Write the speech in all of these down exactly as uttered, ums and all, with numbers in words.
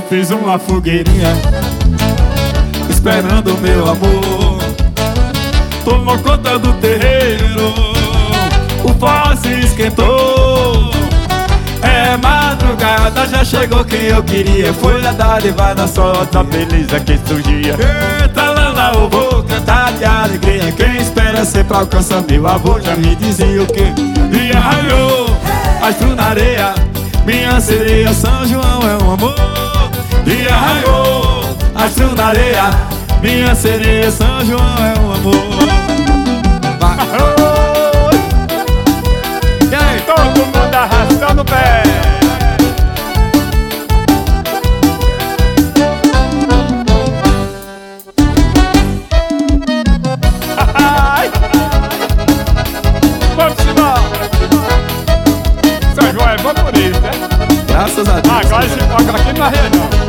fiz uma fogueirinha esperando o meu amor. Tomou conta do terreiro, o forró se esquentou. É madrugada, já chegou quem eu queria. Foi na dádiva da sorte, a beleza que surgia. Eita, lá, eu vou cantar de alegria. Quem espera sempre alcança, meu avô já me dizia o que? Dia raiou, astro na areia, minha sereia, São João é um amor. Dia raiou, astro na areia, minha sereia, São João é um amor. E aí, todo mundo arrastando o pé. Vamos embora. São João é bom por isso, né? Graças a Deus. Agora se foca aqui na região.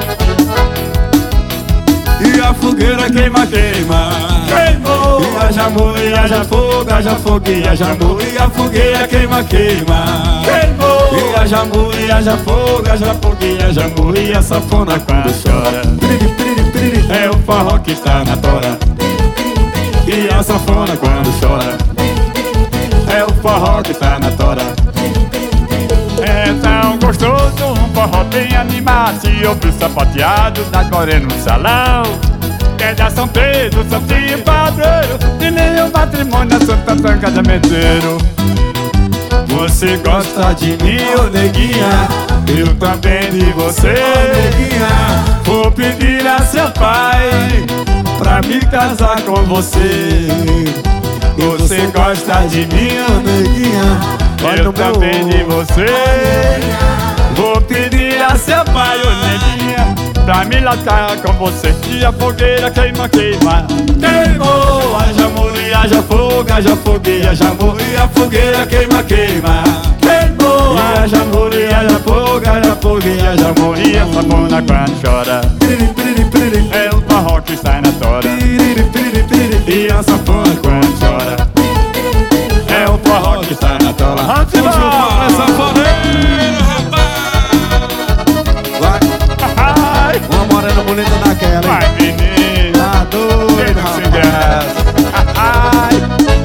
E a fogueira queima, queima, Queimou. e haja amor, e haja fogo, haja fogo, e haja amor. E a fogueira queima, queima, Queimou. e haja amor, e haja fogo, haja fogo, e haja amor. E a sanfona quando chora, é o forró que está na tora. E a sanfona quando chora, é o forró que está na tora. É tão gostoso, um forró bem animado. Se ouve o sapateado das morenas no salão. Que é da São Pedro, Santinho Padroeiro, e nem o matrimônio é Santa Tã casamenteiro. Você gosta de mim, ô neguinha, eu também de você, ô neguinha. Vou pedir a seu pai pra me casar com você. Você gosta de mim, ô neguinha, Eu também de você. vou pedir a seu pai, ô neguinha, Pra me lascar com você. E a fogueira queima, queima. queimou, haja amor e haja fogo, haja fogo e haja amor. E a fogueira queima, queima, queimou, E haja amor, e haja fogo, haja fogo, e haja amor. E a sanfona quando chora, é o forró que sai na tora. e a sanfona quando chora, É o forró que sai na tora. vamos embora, sanfoneiro, rapaz. Ai, Uma morena bonita daquela, hein? vai menino, Tá doido, Dedo sem rapaz. graça. Ai,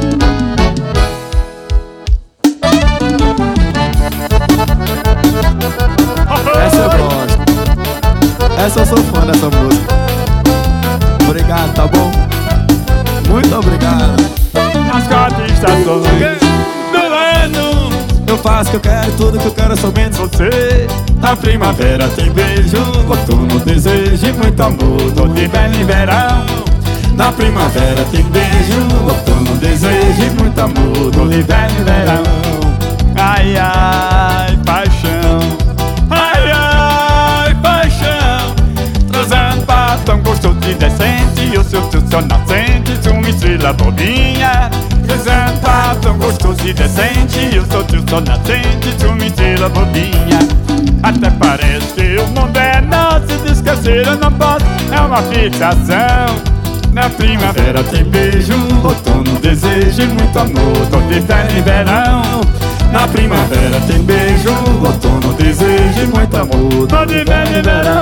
Essa eu gosto. Essa eu sou fã dessa música. Obrigado, tá bom? Muito obrigado. as quatro estações Do ano eu faço o que eu quero, tudo que eu quero é somente você. Na primavera tem beijo, outono desejo e muito amor. No inverno e verão. Na primavera tem beijo, outono desejo e muito amor. No inverno e verão. Ai, ai, paixão. Ai, ai, paixão, Transando pá, tão gostoso e decente. E o seu seu nascente, uma estrela bobinha. Transando pá, tão gostoso e decente. E o seu seu nascente, uma estrela bobinha. Até parece que o mundo é nosso. Se esquecer eu não posso, é uma fixação. Na primavera primavera tem beijo, outono desejo e muito amor. No inverno e verão. Na primavera tem beijo, outono desejo e muito amor. No inverno e verão.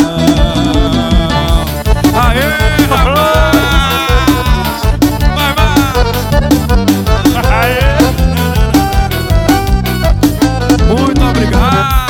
Aê, rapaz! Vai, vai! Aê. Muito obrigado,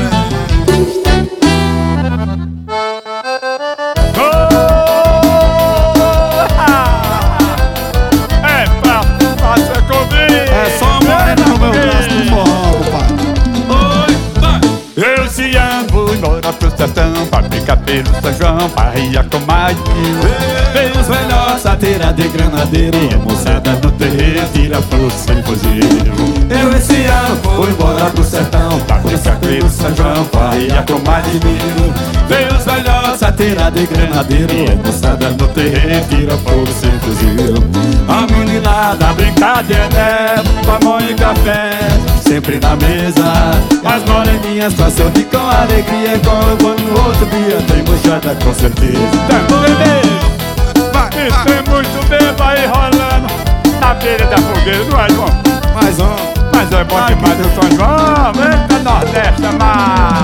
É pra fazer comigo. é só morena no meu braço do forró, pai. Oi, vai! Eu se amo, vou embora pro sertão. Pra ficar pelo São João, pra ria com mais mil. Vem os melhores, sateira de granadeiro. E a moçada no terreiro tira flor sem fuzil. Eu esse ano vou embora pro sertão. Pra ficar pelo São João, pra ria com mais de mil. Vem os melhores, sateira de granadeiro. E a moçada no terreiro tira fogo sem fuzil. A meninada brincadeira, pamonha e café, sempre na mesa. As moreninhas passam de com alegria. Quando eu vou no outro dia tem buchada com certeza. Tamo bebê. E tem muito bebo aí rolando na beira da fogueira, não é, João? Mais um. Mas é bom demais o São João. Eita, Nordeste, é mais.